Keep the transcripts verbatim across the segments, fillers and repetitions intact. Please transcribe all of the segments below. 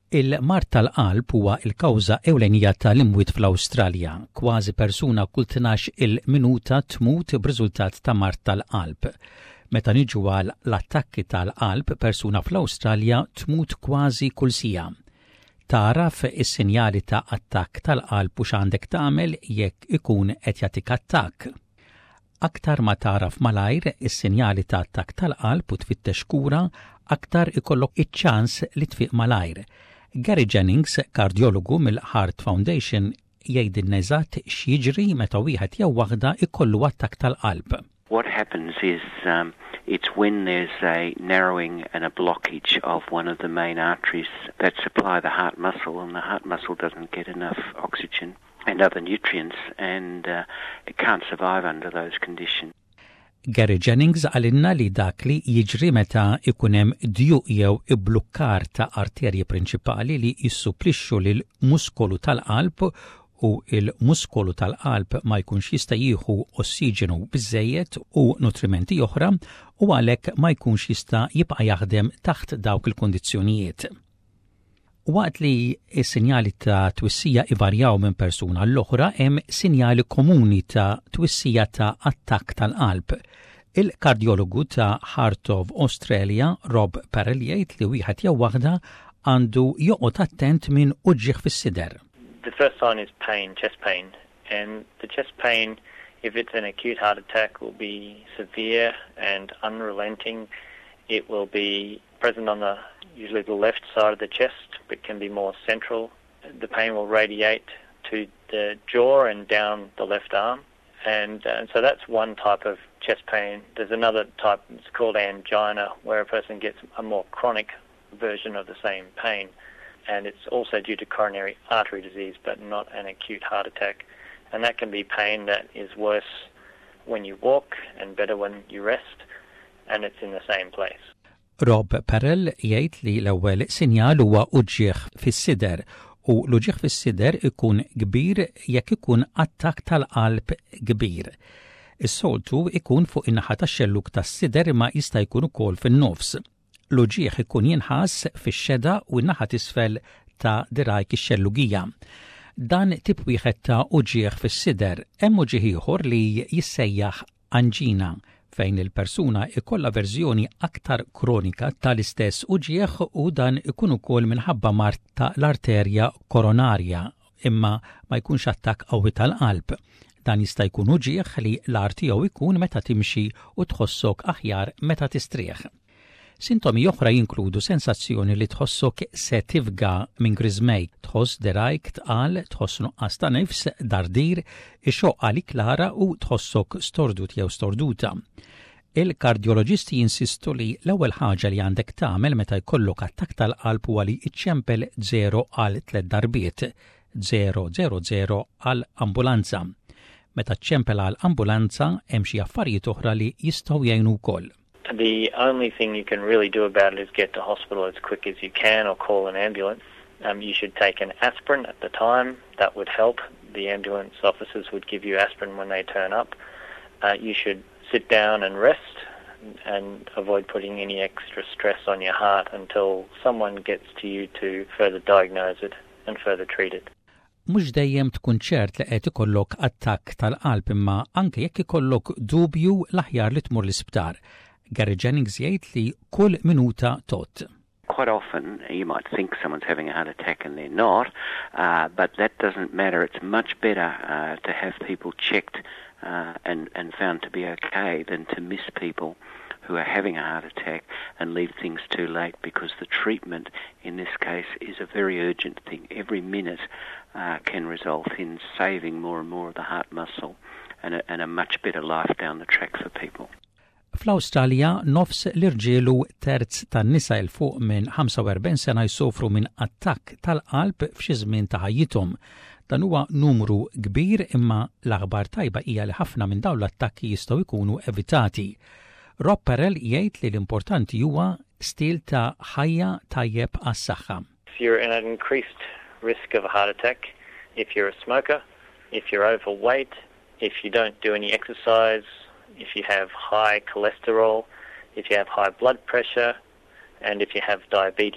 Il-mart tal-qalb huwa l-kawża ewlenija tal-imwiet fl-Awstralja. Kważi persuna kull tnax il-minuta tmut b'riżultat ta' mart tal-qalb. Meta niġu għal l-attakki tal-qalb, persuna fl-Awstralja tmut kważi kull sija. Taraf is-sinjali ta' attakk tal-qalb u x'għandek tagħmel jekk ikun qed jagħtik attakk. Aktar ma taraf malajr is-sinjali ta' attakk tal-qalb u tfittex kura, aktar ikollok iċ-ċans li tfiq malajr. Gary Jennings, kardiologu mill-Heart Foundation, jgħidilna eżatt x'jiġri meta wieħed jew waħda ikollu attakk tal-qalb. What happens is um, it's when there's a narrowing and a blockage of one of the main arteries that supply the heart muscle, and the heart muscle doesn't get enough oxygen and other nutrients, and uh, it can't survive under those conditions. Gary Jennings għalinna li dak li jiġri meta ikunem djuq jew iblukkar ta' arterji prinċipali li jissupplixxu lil muskolu tal-qalb u il-muskolu tal-qalb ma jkunx jista' jieħu ossiġenu biżżejjed u nutrimenti oħra u għalhekk ma jkunx jista' jibqa' jaħdem taħt dawk il-kondizzjonijiet. Waqt li s-sinjali ta' twissija ivarjaw minn persuna l-oħra, hemm sinjali komuni ta' twissija ta' attakk tal-qalb. Il-kardjologu ta' Heart of Australia, Rob Parrell, jgħid li wieħed jew waħda għandu joqgħod attent minn uġġieħ fis-sider. The first sign is pain, chest pain, and the chest pain, if it's an acute heart attack, will be severe and unrelenting. It will be present on the usually the left side of the chest, but can be more central. The pain will radiate to the jaw and down the left arm. And, uh, and so that's one type of chest pain. There's another type, it's called angina, where a person gets a more chronic version of the same pain. And it's also due to coronary artery disease, but not an acute heart attack. And that can be pain that is worse when you walk and better when you rest, and it's in the same place. Rob Parrell jgħid li l-ewwel sinjal huwa uġġieħ fis-sider u l-uġġieħ fis-sider ikun kbir jekk ikun attakk tal-qalb kbir. Is-soltu ikun fuq in-naħa tax-xelluk tas-sider ma jista' jkun ukoll fin-nofs. L-uġġieħ ikun jinħass fix-xeda u n-naħa t'isfel ta' dirajk ix-xellugija. Dan tip wieħed ta' uġġieħ fis-sider hemm uġġieħ ieħor li jissejjaħ anġina, fejn il-persuna ikolla verżjoni aktar kronika tal-istess uġieħ u dan ikun ukoll minħabba mart ta' l-arterja koronarja, imma ma jkunx attakk qawwi tal-qalb. Dan jista' jkun uġieħ li l-art tiegħu jkun meta timxi u tħossok aħjar meta tistrieħ. Sintomi oħra jinkludu sensazzjoni li tħossok se tifga minn grizmej, tħoss derajk tqal, tħoss nuqqas ta' nifs, dardir, ixoqqa li klara u tħossok stordut jew storduta. Il-kardjoloġisti jinsistu li l-ewwel ħaġa li għandek tagħmel meta jkollok attakk tal-qalb huwa li iċċempel żero għal tliet darbiet, żero żero żero għal ambulanza. Meta ċċempel għal ambulanza hemm xi affarijiet oħra li jistgħu jgħinu wkoll. The only thing you can really do about it is get to hospital as quick as you can or call an ambulance. Um, you should take an aspirin at the time. That would help. The ambulance officers would give you aspirin when they turn up. Uh, you should sit down and rest and avoid putting any extra stress on your heart until someone gets to you to further diagnose it and further treat it. Mhux dejjem tkun ċert li qed ikollok attakk tal-qalb imma anke jekk ikollok dubju l-aħjar li tmur l-isptar. Gary Jennings jgħid li kull minuta tot. Quite often you might think someone's having a heart attack and they're not, uh, but that doesn't matter. It's much better uh, to have people checked uh, and, and found to be okay than to miss people who are having a heart attack and leave things too late, because the treatment in this case is a very urgent thing. Every minute uh, can result in saving more and more of the heart muscle and a, and a much better life down the track for people. Fl-Awstralja nofs l-irġielu terz tan-nisa il fuq minn ħamsa u erbgħin sena jsofru minn attakk tal-qalb f'xi żmien ta' ħajjithom. Dan huwa numru kbir imma l-aħbar tajba hija li ħafna minn dawn l-attakki jistgħu jkunu evitati. Rob Parrell jgħid li l-importanti huwa stil ta' ħajja tajjeb għas-saħħa. If you're in an increased risk of a heart attack, if you're a smoker, if you're overweight, if you don't do any exercise, if you have high cholesterol, if you have high blood pressure, and if you have diabetes.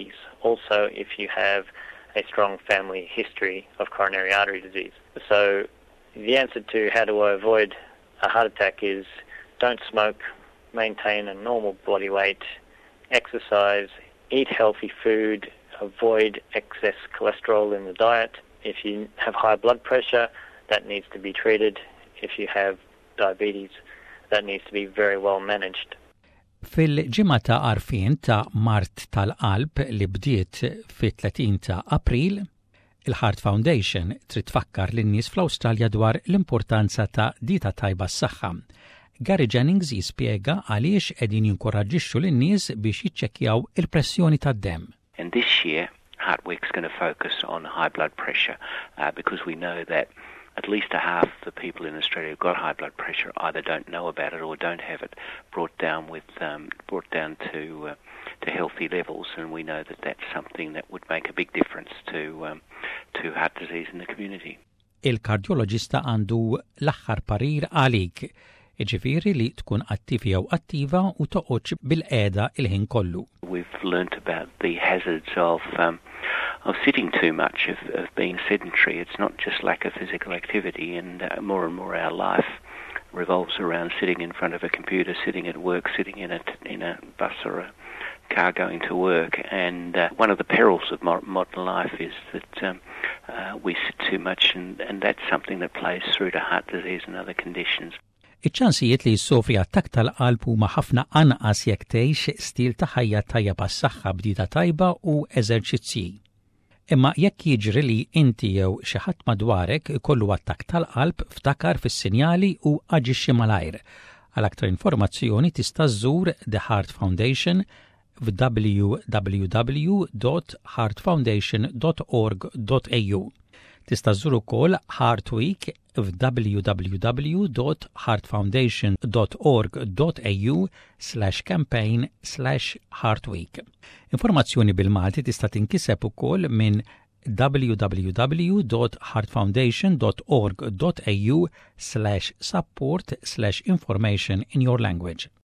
also if you have a strong family history of coronary artery disease. So the answer to how do I avoid a heart attack is don't smoke, maintain a normal body weight, exercise, eat healthy food, avoid excess cholesterol in the diet. If you have high blood pressure, that needs to be treated. If you have diabetes, that needs to be very well managed. Fil-ġimgħa ta' għarfien ta' Mart tal-Qalb li bdiet fit-tletin ta' April, il-Heart Foundation trid tfakkar lin-nies fl-Awstralja dwar l-importanza ta' dieta tajba s-saħħa. Gary Jennings jispjega għaliex qegħdin jinkoraġġixxu lin-nies biex jiċċekkjaw il-pressjoni tad-demm. And this year, Heart Week's going to focus on high blood pressure uh, because we know that at least a half of the people in Australia who've got high blood pressure either don't know about it or don't have it brought down with um, brought down to uh, to healthy levels, and we know that that's something that would make a big difference to um, to heart disease in the community. Il-kardjoloġista għandu l-aħħar parir għalik, iġifieri li tkun attivi jew attiva u toqgħodx bil-qiegħda il-ħin kollu. We've learnt about the hazards of um, of sitting too much, of, of being sedentary. It's not just lack of physical activity, and uh, more and more our life revolves around sitting in front of a computer, sitting at work, sitting in a, in a bus or a car going to work. And uh, one of the perils of modern life is that um, uh, we sit too much, and, and that's something that plays through to heart disease and other conditions. Iċ-ċansijiet li jsofri attakk tal-qalb huma ħafna anqas jekk tgħix stil ta' ħajja tajja bas-saħħa bdieta tajba u eżerċizzji. Imma jekk jiġri li inti jew xi ħadd madwarek ikollu attakk tal-qalb, ftakar fis-sinjali u aġixxi malajr. Għal aktar informazzjoni tista' żżur The Heart Foundation w w w dot heart foundation dot org dot a u. Tista' żżur ukoll Heart Week w w w dot heart foundation dot org dot a u slash campaign slash heart week. Informazzjoni bil-Malti tista' tinkiseb ukoll minn w w w dot heart foundation dot org dot a u slash support slash information in your language.